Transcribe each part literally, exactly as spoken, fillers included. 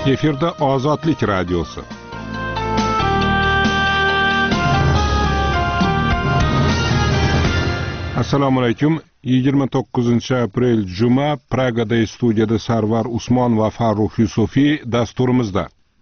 Efirda Ozodlik radiosi. Assalomu alaykum. yigirma to'qqizinchi aprel Juma, Pragada studiyada Sarvar Usmon va Farruh Yusufiy dasturimizda.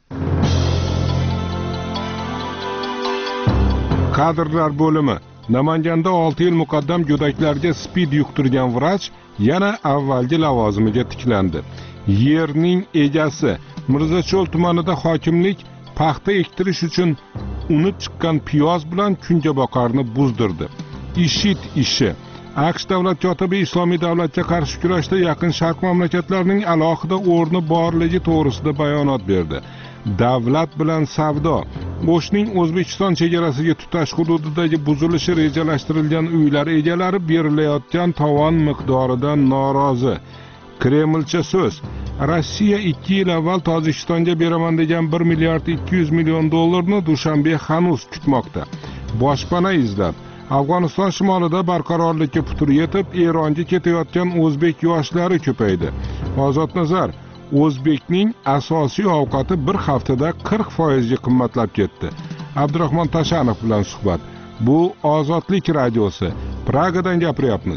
Kadrlar bo'limi. Namanganda olti yil muqaddam go'daklarga spid yuqtirgan vrach yana avvalgi lavozimiga tiklandi. Yerning egasi Mirzacho'l tumanida hokimlik paxta ektirish uchun unib chiqqan piyoz bilan kungaboqarni buzdirdi. IShID ishi. AQSh davlat kotibi Islomiy davlatga qarshi kurashda Yaqin Sharq mamlakatlarining alohida o'rni borligi to'g'risida bayonot berdi. Davlat bilan savdo. O'shning O'zbekiston chegarasiga tutash hududidagi buzilishi rejalashtirilgan uylar egalari berilayotgan tovon miqdoridan norozi. Kremlcha so'z. Rossiya ikki yil avval Tojikistonga beraman degan bir milliard ikki yuz million dollarni Dushanbe hanuz kutmoqda. Boshpana izlab Afg'oniston shimolida barqarorlikka putur yetib, Eronga ketayotgan o'zbek yoshlari ko'paydi. Ozodnazar, o'zbekning asosiy ovqati bir haftada qirq foiz ga qimmatlab ketdi. Abdurahmon Tashanov bilan suhbat. Bu Ozodlik radiosi. Pragadan gapiryapmiz.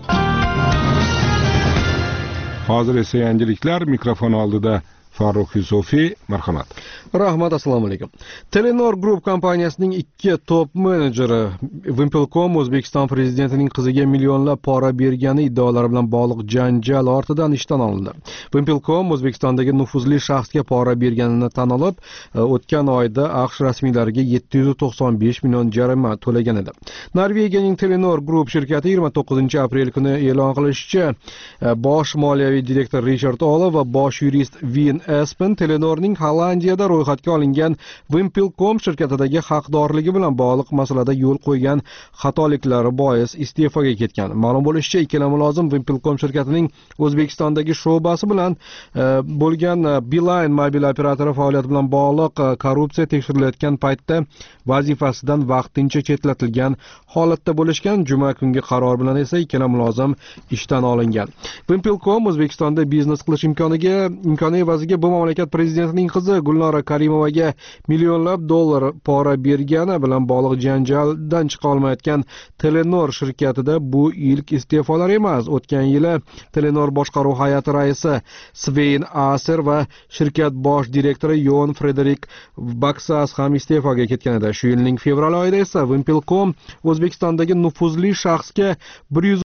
Hozir esa yangiliklar, mikrofon oldida Farruh Yusufiy, marhamat. Rahmat, assalomu alaykum. Telenor Group kompaniyasining ikki top menejeri Wimpelcom O'zbekiston prezidentining qiziga millionlab pora bergani iddaolari bilan bog'liq janjal ortidan ishdan olindi. Wimpelcom O'zbekistondagi nufuzli shaxsga pora berganini tan olib, o'tgan oyda AQSh rasmiylariga yetti yuz to'qson besh million jarima to'lagan edi. Norvegiyaning Telenor Group shirkati yigirma to'qqizinchi aprel kuni e'lon qilishicha, bosh moliyaviy direktor Richard Ola va bosh yurist Vin Espen Telenorning Hollandiyada ro'yxatga olingan Wimpelcom shirkatidagi haqdorligi bilan bog'liq masalada yo'l qo'ygan xatoliklari bois iste'foga ketgan. Ma'lum bo'lishicha, ikkala mulozim Wimpelcom shirkatining O'zbekistondagi sho'basi bilan e, bo'lgan Beeline mobil operatori faoliyati bilan bog'liq korrupsiya tekshirilayotgan paytda vazifasidan vaqtincha chetlatilgan holatda bo'lishgan. Juma kungi qaror bilan esa ikkala mulozim ishdan olingan. Wimpelcom O'zbekistonda biznes qilish imkoniga imkoni evaziga bu mamlakat prezidentining qizi Gulnora Karimovaga millionlab dollar pora bergani bilan bog'liq janjaldan chiqa olmayotgan Telenor shirkatida bu ilk iste'folar emas. O'tgan yili Telenor boshqaruv hay'ati raisi Svein Aser va shirkat bosh direktori Jon Frederik Baksas ham iste'foga ketgan edi. Shu yilning fevral oyida esa Wimpelcom O'zbekistondagi nufuzli shaxsga bir yuz